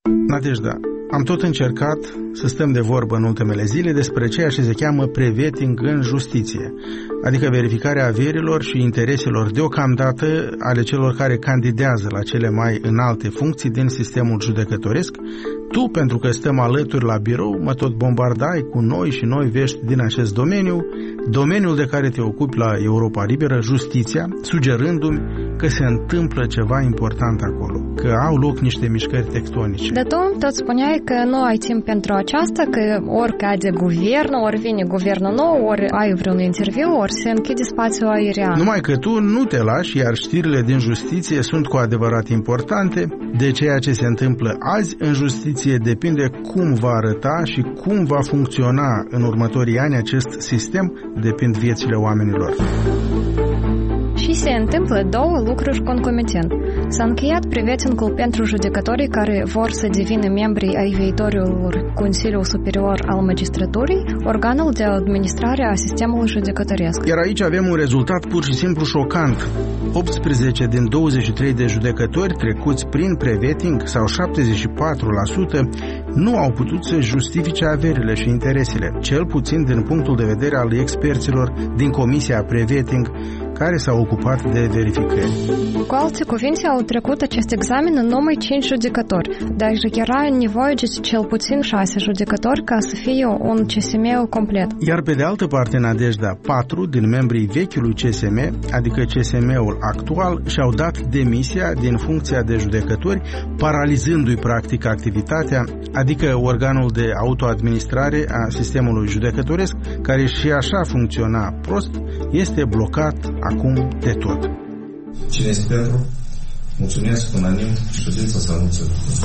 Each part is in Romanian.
Nadejda, am tot încercat să stăm de vorbă în ultimele zile despre ceea ce se cheamă pre-vetting în justiție, adică verificarea averilor și intereselor deocamdată ale celor care candidează la cele mai înalte funcții din sistemul judecătoresc. Tu, pentru că stăm alături la birou, mă tot bombardai cu noi și noi vești din acest domeniul de care te ocupi la Europa Liberă, justiția, sugerându-mi că se întâmplă ceva important acolo, că au loc niște mișcări tectonice. Dar tu tot spuneai că nu ai timp pentru aceasta, că ori cade guvernul, ori vine guvernul nou, ori ai vreun interviu, ori se închide spațiul aerian. Numai că tu nu te lași, iar știrile din justiție sunt cu adevărat importante. De ceea ce se întâmplă azi în justiție depinde cum va arăta și cum va funcționa în următorii ani acest sistem, depind viețile oamenilor. Și se întâmplă două lucruri concomitent. S-a încheiat pre-vetting-ul pentru judecătorii care vor să devină membri ai viitorului Consiliul Superior al Magistraturii, organul de administrare a sistemului judecătoresc. Iar aici avem un rezultat pur și simplu șocant. 18 din 23 de judecători trecuți prin pre-vetting, sau 74%, nu au putut să justifice averile și interesele, cel puțin din punctul de vedere al experților din Comisia Pre-vetting, care s-au ocupat de verificări. Cu alte cuvinte, au trecut acest examen în numai 5 judecători, dar era nevoie de cel puțin 6 judecători ca să fie un CSM complet. Iar pe de altă parte, Nadejda, 4 din membrii vechiului CSM, adică CSM-ul actual, și-au dat demisia din funcția de judecători, paralizându-i practic activitatea, adică organul de autoadministrare a sistemului judecătoresc, care și așa funcționa prost, este blocat acum de tot. Cine este pentru? Mulțumesc, unanim, ședința să anunță.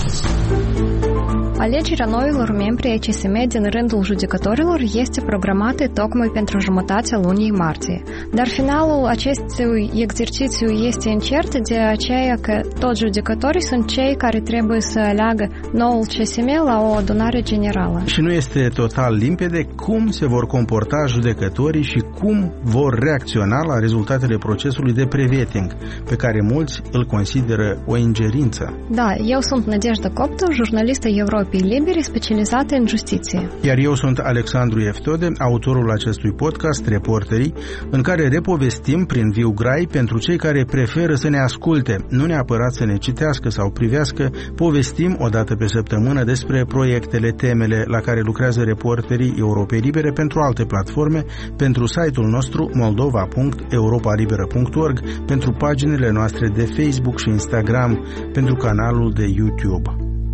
Alegerea noilor membri ai CSM din rândul judecătorilor este programată tocmai pentru jumătatea lunii martie. Dar finalul acestui exercițiu este incert, de aceea că toți judecătorii sunt cei care trebuie să aleagă noul CSM la o adunare generală. Și nu este total limpede cum se vor comporta judecătorii și cum vor reacționa la rezultatele procesului de pre-vetting, pe care mulți îl consideră o ingerință. Da, eu sunt Nadejda Coptu, jurnalistă Europei Libere specializată în justiție. Iar eu sunt Alexandru Eftode, autorul acestui podcast, Reporterii, în care repovestim prin viu grai pentru cei care preferă să ne asculte, nu neapărat să ne citească sau privească, povestim o dată pe săptămână despre proiectele, temele la care lucrează Reporterii Europei Libere pentru alte platforme, pentru site-ul nostru moldova.europalibera.org, pentru paginile noastre de Facebook și Instagram, pentru canalul de YouTube.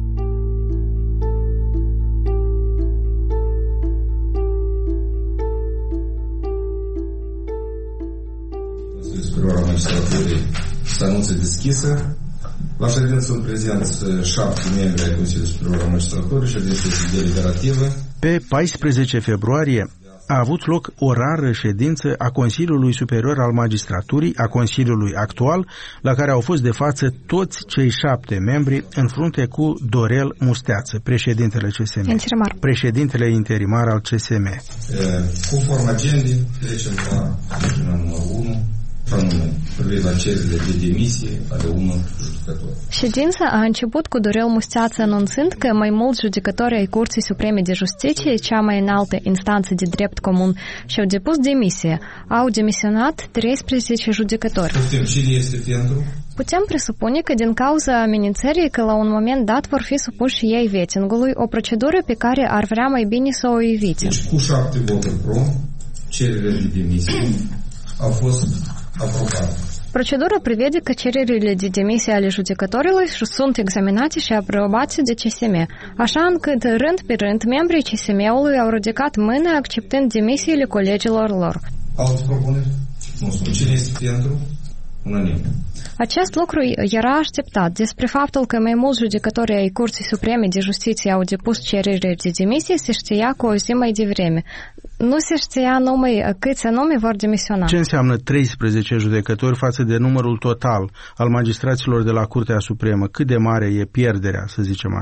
Superior al Magistraturii se anunță deschisă. La ședință sunt prezenți 7 membri ai Consiliului Superior al Magistraturii, ședința este deliberativă. Pe 14 februarie a avut loc o rară ședință a Consiliului Superior al Magistraturii, a Consiliului actual, la care au fost de față toți cei 7 membri în frunte cu Dorel Musteață, președintele CSM. Președintele interimar al CSM. Conform agendei, trecem la numărul 1. La cererile de demisie ale unor judecători. Ședința a început cu Dorel Musteață anunțând că mai mulți judecători ai Curții Supreme de Justiție, cea mai înaltă instanță de drept comun, și-au depus demisie. Au demisionat 13 judecători. Cine este pentru? Putem presupune că din cauza amenințării că la un moment dat vor fi supuși ei vettingului, o procedură pe care ar vrea mai bine să o evite. Deci cu 7 voturi pro, cererile de demisie au fost aprobate. Procedura prevede că cererile de demisie ale judecătorilor sunt examinate și aprobate de CSM, așa încât rând pe rând membrii CSM-ului au ridicat mâna acceptând demisiile colegilor lor. Alte propuneri? Nu sunt. Cine este pentru? Unanim. Acest lucru era așteptat. Despre faptul că mai mulți judecători ai Curții Supreme de Justiție au depus cereri de demisie se știa cu o zi mai devreme. Nu se știa numai câți anume vor demisiona. Ce înseamnă 13 judecători față de numărul total al magistraților de la Curtea Supremă? Cât de mare e pierderea, să zicem așa?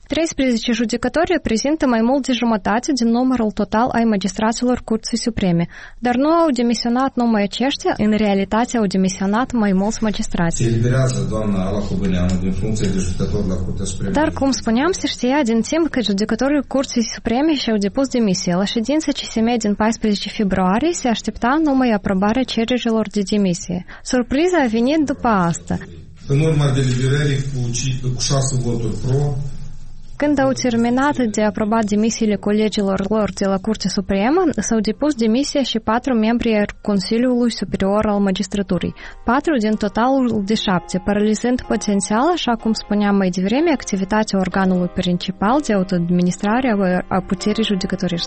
13 judecători reprezintă mai mult de jumătate din numărul total ai magistraților Curții Supreme, dar nu au demisionat numai aceștia, în realitate au demisionat mai mulți magistrați. Se eliberează doamna Ala Cobăneanu din funcție de judecător la Curtea Supremă. Dar, cum spuneam, se știa din timp că judecătorii Curții Supreme și-au depus demisie. La ședința CSM din 14 februarie se aștepta numai aprobarea cererilor de demisie. Surpriza a venit după asta. În urma deliberării cu 6 voturi pro, când au terminat de aprobat demisiile colegilor lor de la Curtea Supremă, s-au depus demisia și 4 membri ai Consiliului Superior al Magistraturii, 4 din totalul de 7, paralizând potențial, așa cum spuneam mai devreme, activitatea organului principal de autoadministrare a puterii judecătorești.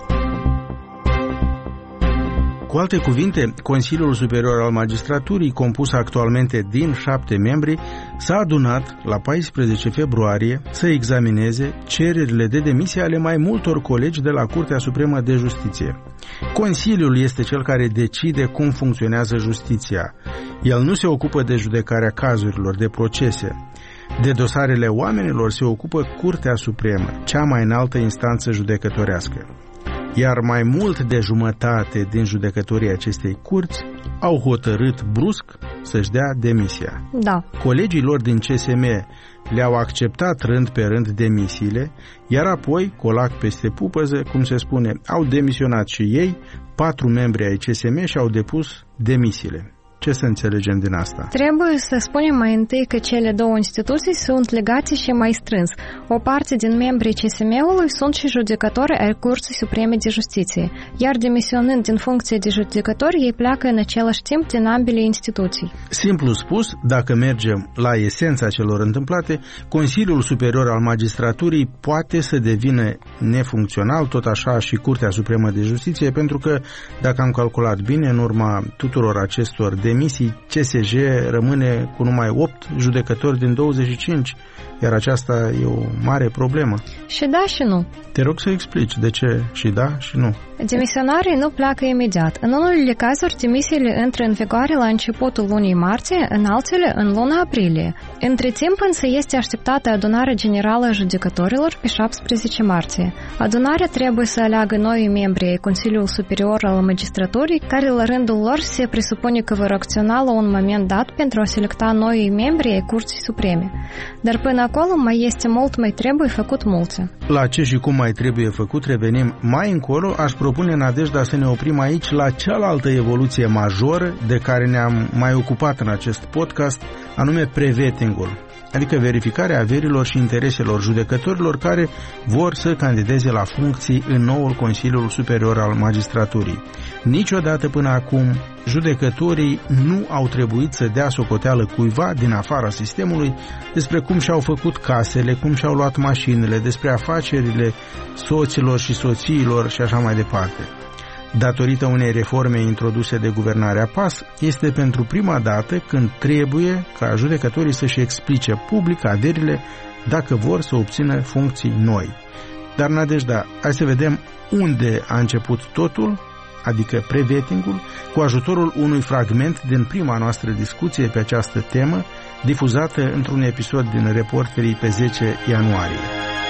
Cu alte cuvinte, Consiliul Superior al Magistraturii, compus actualmente din 7 membri, s-a adunat la 14 februarie să examineze cererile de demisie ale mai multor colegi de la Curtea Supremă de Justiție. Consiliul este cel care decide cum funcționează justiția. El nu se ocupă de judecarea cazurilor, de procese. De dosarele oamenilor se ocupă Curtea Supremă, cea mai înaltă instanță judecătorească. Iar mai mult de jumătate din judecătorii acestei curți au hotărât brusc să-și dea demisia. Da. Colegii lor din CSM le-au acceptat rând pe rând demisiile, iar apoi, colac peste pupăză, cum se spune, au demisionat și ei, 4 membri ai CSM și-au depus demisiile. Ce să înțelegem din asta? Trebuie să spunem mai întâi că cele două instituții sunt legate și mai strâns. O parte din membrii CSM-ului sunt și judecători ai Curții Supreme de Justiție, iar demisionând din funcție de judecători, ei pleacă în același timp din ambele instituții. Simplu spus, dacă mergem la esența celor întâmplate, Consiliul Superior al Magistraturii poate să devină nefuncțional, tot așa și Curtea Supremă de Justiție, pentru că, dacă am calculat bine, în urma tuturor acestor demisii, CSJ rămâne cu numai 8 judecători din 25, iar aceasta e o mare problemă. Și da și nu. Te rog să explici de ce și da și nu. Demisionarii nu pleacă imediat. În unele cazuri, demisiile intră în vigoare la începutul lunii martie, în altele în luna aprilie. Între timp însă este așteptată adunarea generală a judecătorilor pe 17 martie. Adunarea trebuie să aleagă noi membri ai Consiliului Superior al Magistraturii, care la rândul lor se presupune că vor acționa la un moment dat pentru a selecta noi membri ai Curții Supreme. Dar până acolo mai trebuie făcut multe. La ce și cum mai trebuie făcut revenim mai încolo. Aș propune, Nadejda, să ne oprim aici la cealaltă evoluție majoră de care ne-am mai ocupat în acest podcast, anume pre-vetting-ul, adică verificarea averilor și intereselor judecătorilor care vor să candideze la funcții în noul Consiliul Superior al Magistraturii. Niciodată până acum, judecătorii nu au trebuit să dea socoteală cuiva din afara sistemului despre cum și-au făcut casele, cum și-au luat mașinile, despre afacerile soților și soțiilor și așa mai departe. Datorită unei reforme introduse de guvernarea PAS, este pentru prima dată când trebuie ca judecătorii să-și explice public averile dacă vor să obțină funcții noi. Dar, Nadejda, hai să vedem unde a început totul, adică pre-vetting-ul, cu ajutorul unui fragment din prima noastră discuție pe această temă, difuzată într-un episod din Reporterii pe 10 ianuarie.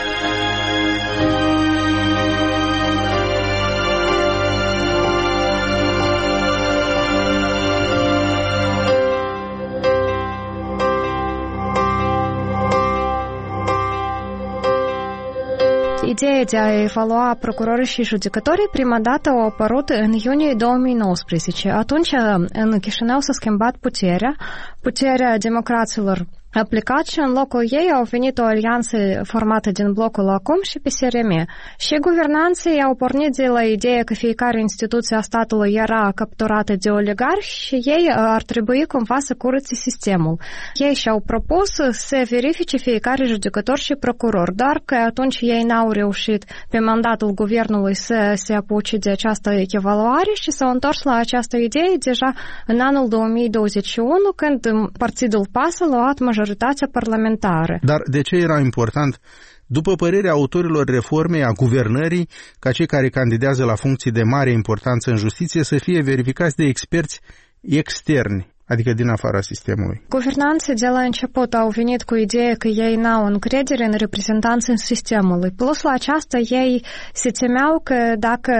Ideea de a evalua procurorii și judecătorii prima dată au apărut în iunie 2019. Atunci în Chișinău s-a schimbat puterea democraților a plecat și în locul ei au venit o alianță formată din blocul ACUM și PSRM. Și guvernanții au pornit de la ideea că fiecare instituție a statului era capturată de oligarhi și ei ar trebui cumva să curățe sistemul. Ei și-au propus să verifice fiecare judecător și procuror, dar că atunci ei n-au reușit pe mandatul guvernului să se apuce de această evaluare și s-au întors la această idee deja în anul 2021, când partidul PAS a luat majoritatea parlamentară. Dar de ce era important, după părerea autorilor reformei a guvernării, ca cei care candidează la funcții de mare importanță în justiție să fie verificați de experți externi, adică din afara sistemului. Guvernanții de la început au venit cu ideea că ei n-au încredere în reprezentanții sistemului. Plus la aceasta, ei se temeau că dacă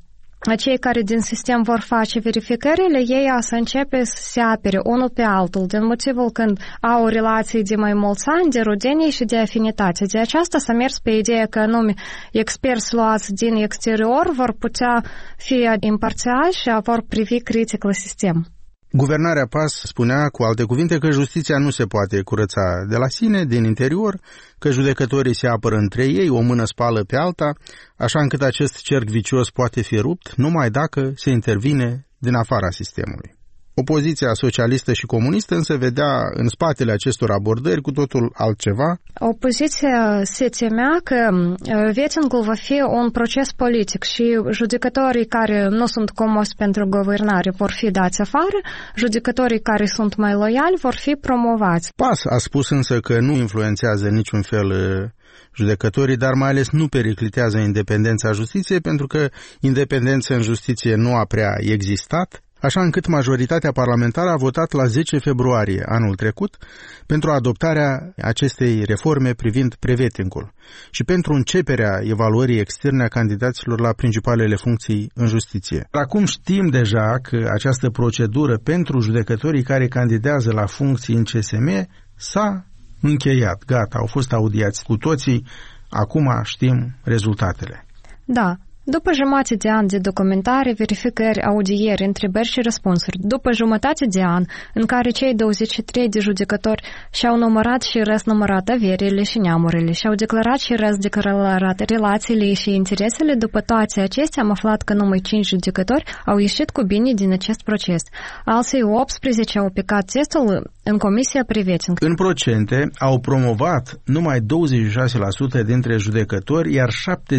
cei care din sistem vor face verificările, ei o să începe să se apere unul pe altul, din motivul când au relații de mai mulți ani, de rudenie și de afinitate. De aceasta s-a mers pe ideea că anume experți luați din exterior vor putea fi imparțiali și vor privi critic la sistem. Guvernarea PAS spunea, cu alte cuvinte, că justiția nu se poate curăța de la sine, din interior, că judecătorii se apără între ei, o mână spală pe alta, așa încât acest cerc vicios poate fi rupt numai dacă se intervine din afara sistemului. Opoziția socialistă și comunistă însă vedea în spatele acestor abordări cu totul altceva. Opoziția se temea că vettingul va fi un proces politic și judecătorii care nu sunt comozi pentru guvernare vor fi dați afară, judecătorii care sunt mai loiali vor fi promovați. PAS a spus însă că nu influențează niciun fel judecătorii, dar mai ales nu periclitează independența justiției, pentru că independența în justiție nu a prea existat, așa încât majoritatea parlamentară a votat la 10 februarie anul trecut pentru adoptarea acestei reforme privind pre-vetting-ul și pentru începerea evaluării externe a candidaților la principalele funcții în justiție. Acum știm deja că această procedură pentru judecătorii care candidează la funcții în CSM s-a încheiat, gata, au fost audiați cu toții, acum știm rezultatele. Da. După jumătate de an de documentare, verificări, audieri, întrebări și răspunsuri, după jumătate de an în care cei 23 de judecători și-au numărat și răsnumărat averile și neamurile, și-au declarat și răsdeclarat relațiile și interesele, după toate acestea am aflat că numai 5 judecători au ieșit cu bine din acest proces. Alții 18 au picat testul în Comisia pre-vetting. În procente au promovat numai 26% dintre judecători, iar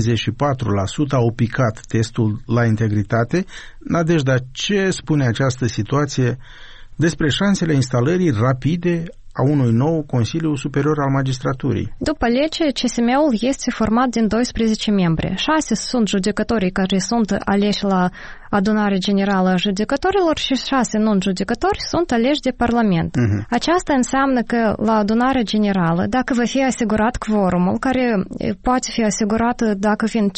74% au picat testul la integritate. Nadejda, ce spune această situație despre șansele instalării rapide a unui nou Consiliu Superior al Magistraturii? După lege, CSM-ul este format din 12 membri. 6 sunt judecătorii care sunt aleși la adunare generală a judecătorilor și 6 non-judecători sunt aleși de Parlament. Aceasta înseamnă că la adunarea generală, dacă va fi asigurat quorumul, care poate fi asigurat dacă vin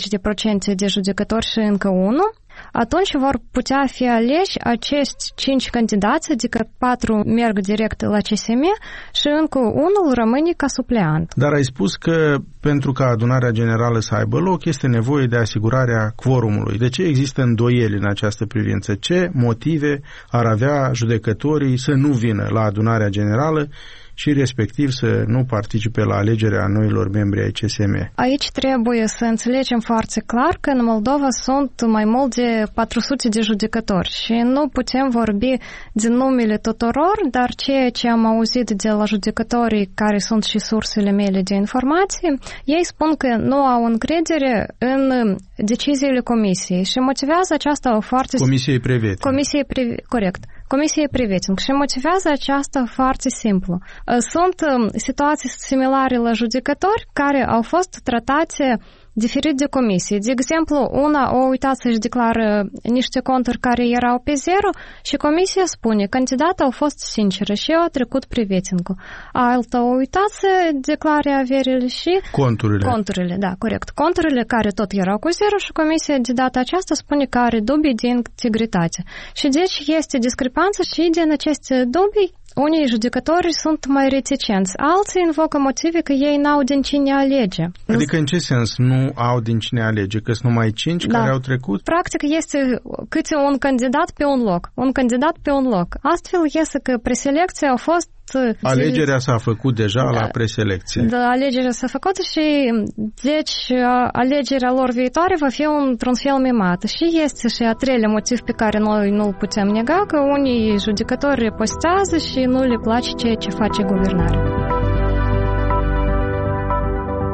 50% de judecători și încă unul, atunci vor putea fi aleși acești 5 candidați, adică 4 merg direct la CSM și încă unul rămâne ca supleant. Dar ai spus că pentru ca adunarea generală să aibă loc este nevoie de asigurarea quorumului. De ce există îndoieli în această privință? Ce motive ar avea judecătorii să nu vină la adunarea generală și respectiv să nu participe la alegerea noilor membri ai CSM? Aici trebuie să înțelegem foarte clar că în Moldova sunt mai mult de 400 de judecători și nu putem vorbi din numele tuturor, dar ceea ce am auzit de la judecătorii care sunt și sursele mele de informații, ei spun că nu au încredere în deciziile comisiei și motivează aceasta foarte... Comisiei pre-vetting. Corect. Comisiei pre-vetting și motivează aceasta foarte simplu. Sunt situații similare la judecători care au fost tratate diferit de comisie. De exemplu, una o uitat să-și declară niște conturi care erau pe zero și comisia spune, candidatul a fost sinceră și a trecut pre-vetting-ul. Alta o uitat să declare averile și... Conturile, da, corect. Conturile care tot erau cu zero și comisia de data aceasta spune că are dubii de integritate. Și deci este discrepanță și din aceste dubii unii judecători sunt mai reticenți, alții invocă motive că ei n-au din cine alege. Adică în ce sens nu au din cine alege? Că sunt numai 5 care au trecut? Practic este câte un candidat pe un loc. Un candidat pe un loc. Astfel este că preselecția a fost... Alegerea s-a făcut deja la preselecție. Da, alegerea s-a făcut și deci alegerea lor viitoare va fi într-un fel mimată. Și este și a treilea motiv pe care noi nu-l putem nega, că unii judecători repostează și nu le place ceea ce face guvernarea.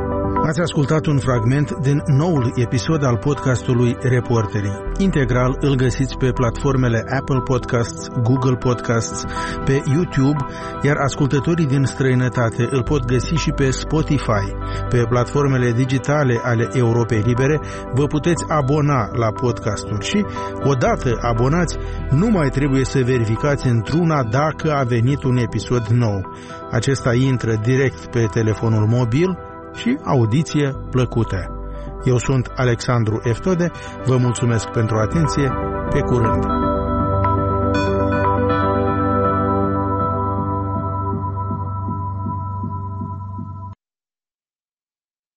Ați ascultat un fragment din noul episod al podcastului Reporterii. Integral îl găsiți pe platformele Apple Podcasts, Google Podcasts, pe YouTube, iar ascultătorii din străinătate îl pot găsi și pe Spotify. Pe platformele digitale ale Europei Libere vă puteți abona la podcasturi și, odată abonați, nu mai trebuie să verificați într-una dacă a venit un episod nou. Acesta intră direct pe telefonul mobil și audiție plăcută. Eu sunt Alexandru Eftode, vă mulțumesc pentru atenție, pe curând!